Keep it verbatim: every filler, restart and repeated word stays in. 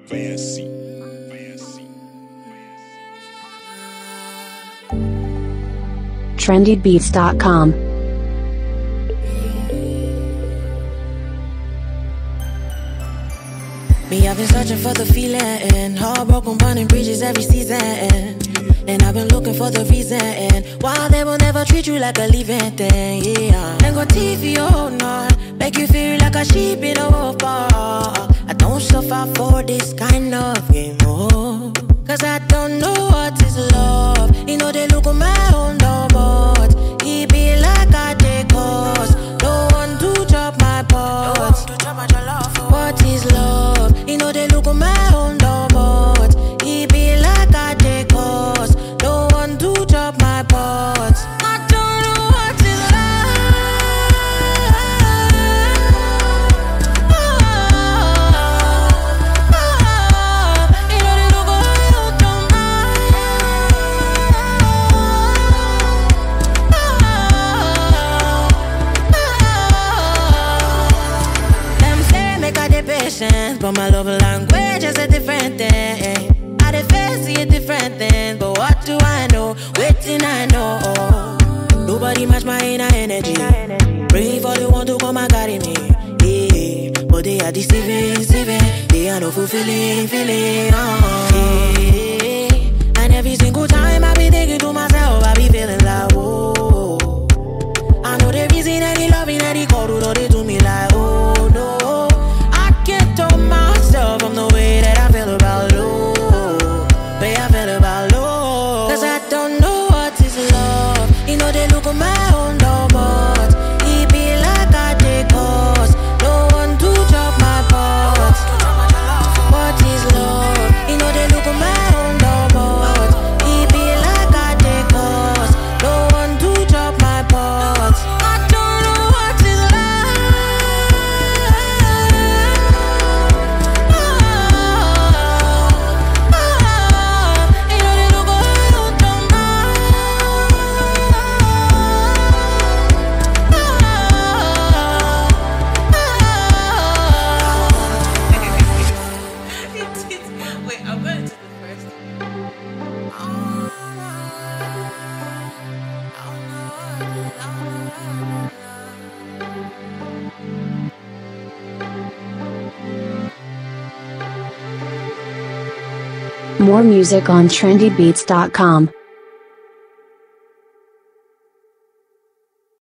Fancy. trendy beats dot com. Me, I've been searching for the feeling, heartbroken, burning bridges every season. And I've been looking for the reason why they will never treat you like a living thing, yeah. And go T V all night, make you feel like a sheep in a wolf bar. I don't suffer for this kind of game, oh. Cause I don't know what is love. You know they look on my own door, but he be like I take course. No one to chop my pot. What is love? You know they look on my own door, but he be like I take course. No one to chop my pot. I don't know what is love. Oh, oh, you know they look on my own door, oh, oh. Them say make I dey patient, but my love language is a different thing. I dey face see a different thing, but what do I know? Waiting I know. Nobody match my inner energy. Pray for the one to come and carry me. Yeah, but they are deceiving, deceiving. They are no fulfilling, feeling. Oh, yeah. And every single time I be thinking to myself, I be feeling like, oh. I know the reason any loving any call to they do me like, oh no. I can't tell myself from the way that I feel about love. Way I feel about love. Cause I don't know what is love. You know they look on my own door, but he be like I take course. No one to chop my pot. What is love? You know they look on my own door, but he be like I take course. No one to chop my pot. I don't know what is love. Oh, oh, you know they look on my own door, Wait, I'm going to do the first. More music on trendy beats dot com.